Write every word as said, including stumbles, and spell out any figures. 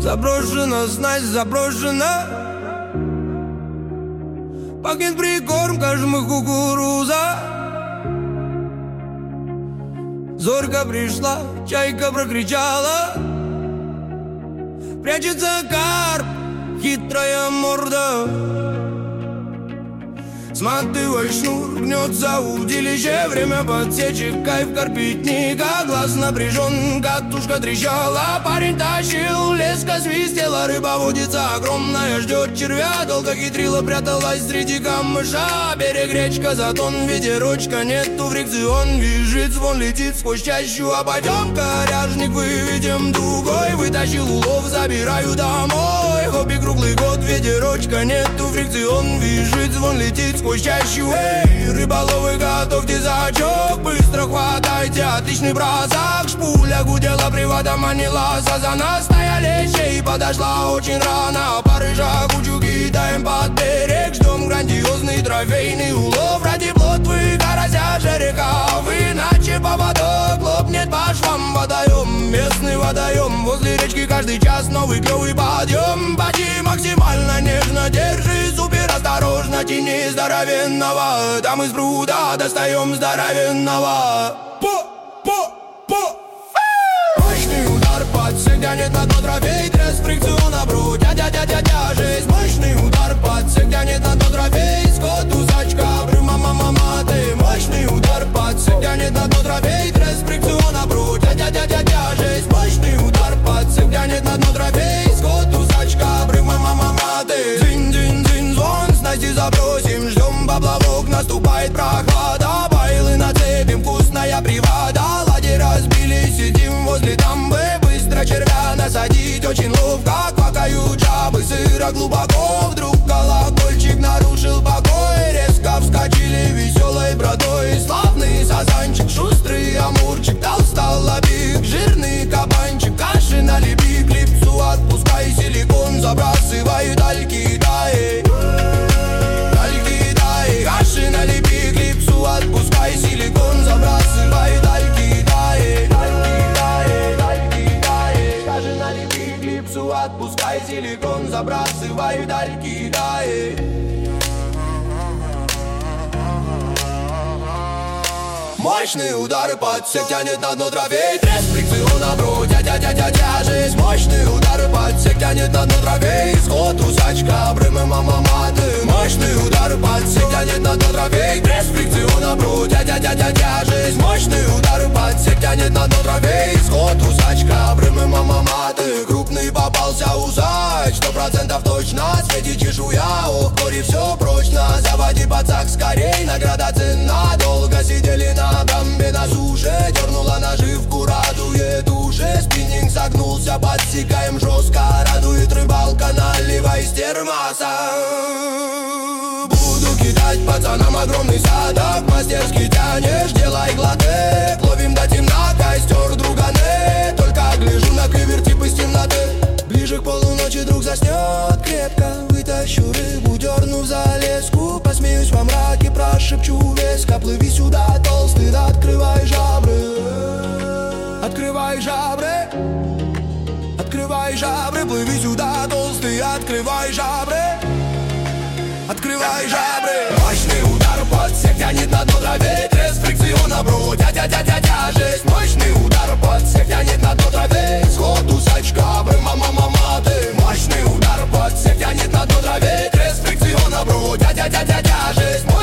Заброшена, снасть заброшена. Пахнет прикорм, жмых кукуруза. Зорька пришла, чайка прокричала. Прячется карп, хитрая морда. Сматывай шнур, гнется удилище. Время подсечек, кайф карпитника. Глаз напряжен, катушка трещала. Парень тащил, леска свистела. Рыба водится огромная, ждет червя. Долго хитрила, пряталась среди камыша. Берег речка, затон, ветерочка. Нету фрикцион, визжит, звон летит сквозь чащу. Обойдем коряжник, выведем дугой. Вытащил улов, забираю домой. Хобби круглый год, ветерочка. Нету фрикцион, визжит, звон летит сквозь чащу. Эй, рыболовы, готовьте зачок. Быстро хватайте, отличный бросок. Шпуля гудела, приводом манила. Сазана стая лещей подошла очень рано. Парыжа кучу кидаем под берег. Ждем грандиозный трофейный улов. Ради плотвы, карася, жерехов. Иначе поводок лопнет по швам. Водоем, местный водоем. Возле речки каждый час новый клевый подъем. Поди максимально нежно, держи супер осторожно. Тяни здоровенного, там из пруда достаем здоровенного. По, по, по. Мощный удар под сек, тянет на тот трофей. Треск фрикциона, бру, дядя-дядя-дя, жесть. Мощный удар под сек, тянет на тот трофей. Скот, усачка, брю, мама-мама, ты. Мощный удар под сек, тянет на тот трофей. Треск фрикциона, бру, дядя-дядя-дя, жесть. Мощный удар под сек, тянет на тот трофей. Скот, усачка, брю, мама-мама, ты. Дзинь-дзинь-дзинь, звон, снасти забросим. Ждем поплавок, наступает прохлада. Байлы нацепим, вкусная привода. Ладьи разбили, сидим возле дамбы. Быстро червя насадить очень ловко. Квакают жабы, сыро глубоко. Вдруг колокольчик нарушил покой. Резко вскочили веселой бродой. Славный сазанчик, шустрый амурчик. Толстолобик, жирный кабанчик. Каши налепи, клипсу отпускай. Силикон забрасывай, даль кидай. Даль кидай. Каши налепи, клипсу отпускай. Силикон забрасывай, даль кидай. Даль кидай, даль кидай. Каши налепи, клипсу отпускай. Силикон забрасывай, даль кидай. Мощный удар под сек, тянет на дно трофей. Треск фрикциона, бро, дядя-дядя-дя, жесть. Мощный удар под сек, тянет на дно трофей. Скот, усачка, брымы, мама-мама, ты. Мощный удар под сек, тянет на дно трофей. Треск фрикциона, бро, дядя-дядя-дя, жесть. Мощный удар под сек, тянет на дно трофей. Скот, усачка, брымы, мама-мама, ты. Крупный попался усач, сто процентов точно. Свети чешуя, ох, горе все прочно. Заводи пацак скорей, награда ценна. Долго сидели на дамбе на суше. Дернула наживку, радует уши. Спиннинг согнулся, подсекаем жестко. Радует рыбалка, наливай из термоса. Буду кидать пацанам огромный садок. Мастерски тянешь, делай глотек. Ловим до темна, костер другане. Только гляжу на клевер тип из темноты. Ближе к полуночи друг заснет крепко. Вытащу рыбу, дерну за леску. Посмеюсь во мраке, прошепчу веско. Плыви сюда, толстый, открывай жабры. Открывай жабры. Открывай жабры, плыви сюда, толстый, открывай жабры. Открывай жабры. Мощный удар под сек, тянет на дно трофей. Треск фрикциона, бро, дядя-дядя-дя, жесть. Мощный удар под сек, тянет на дно трофей. Сход, усачка, бры, мама-мама, ты. Мощный удар под сек, тянет на дно трофей. Треск фрикциона, бро, дядя-дядя-дя, жесть.